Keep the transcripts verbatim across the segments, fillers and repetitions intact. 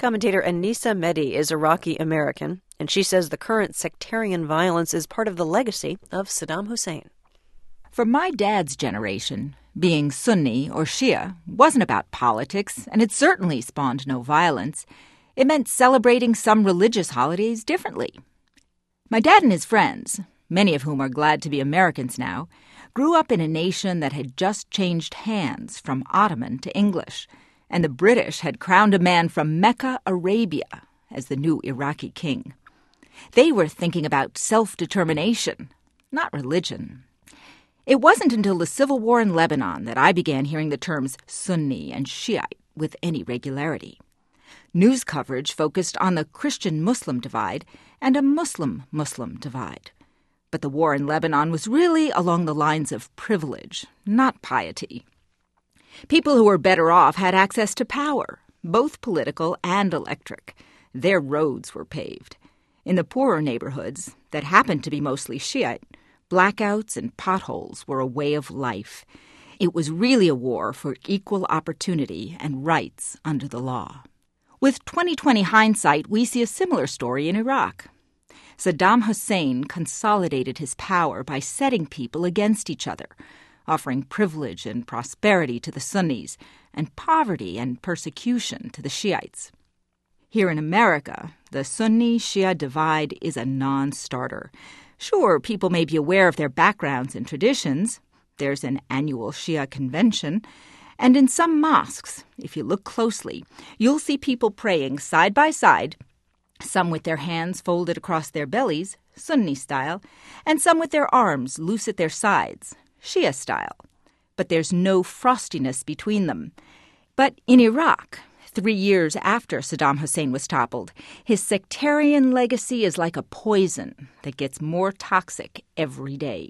Commentator Anissa Mehdi is Iraqi-American, and she says the current sectarian violence is part of the legacy of Saddam Hussein. For my dad's generation, being Sunni or Shia wasn't about politics, and it certainly spawned no violence. It meant celebrating some religious holidays differently. My dad and his friends, many of whom are glad to be Americans now, grew up in a nation that had just changed hands from Ottoman to English, and the British had crowned a man from Mecca, Arabia, as the new Iraqi king. They were thinking about self-determination, not religion. It wasn't until the civil war in Lebanon that I began hearing the terms Sunni and Shiite with any regularity. News coverage focused on the Christian-Muslim divide and a Muslim-Muslim divide. But the war in Lebanon was really along the lines of privilege, not piety. People who were better off had access to power, both political and electric. Their roads were paved. In the poorer neighborhoods, that happened to be mostly Shiite, blackouts and potholes were a way of life. It was really a war for equal opportunity and rights under the law. With twenty twenty hindsight, we see a similar story in Iraq. Saddam Hussein consolidated his power by setting people against each other, offering privilege and prosperity to the Sunnis and poverty and persecution to the Shiites. Here in America, the Sunni-Shia divide is a non-starter. Sure, people may be aware of their backgrounds and traditions. There's an annual Shia convention. And in some mosques, if you look closely, you'll see people praying side by side, some with their hands folded across their bellies, Sunni style, and some with their arms loose at their sides, Shia style. But there's no frostiness between them. But in Iraq, three years after Saddam Hussein was toppled, his sectarian legacy is like a poison that gets more toxic every day.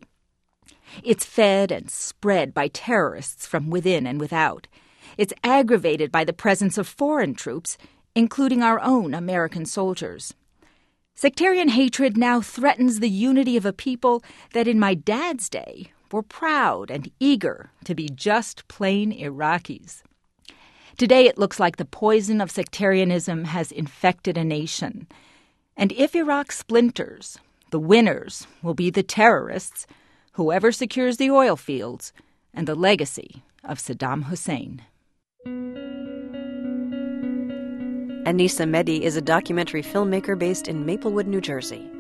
It's fed and spread by terrorists from within and without. It's aggravated by the presence of foreign troops, including our own American soldiers. Sectarian hatred now threatens the unity of a people that in my dad's day were proud and eager to be just plain Iraqis. Today it looks like the poison of sectarianism has infected a nation. And if Iraq splinters, the winners will be the terrorists, whoever secures the oil fields, and the legacy of Saddam Hussein. Anissa Mehdi is a documentary filmmaker based in Maplewood, New Jersey.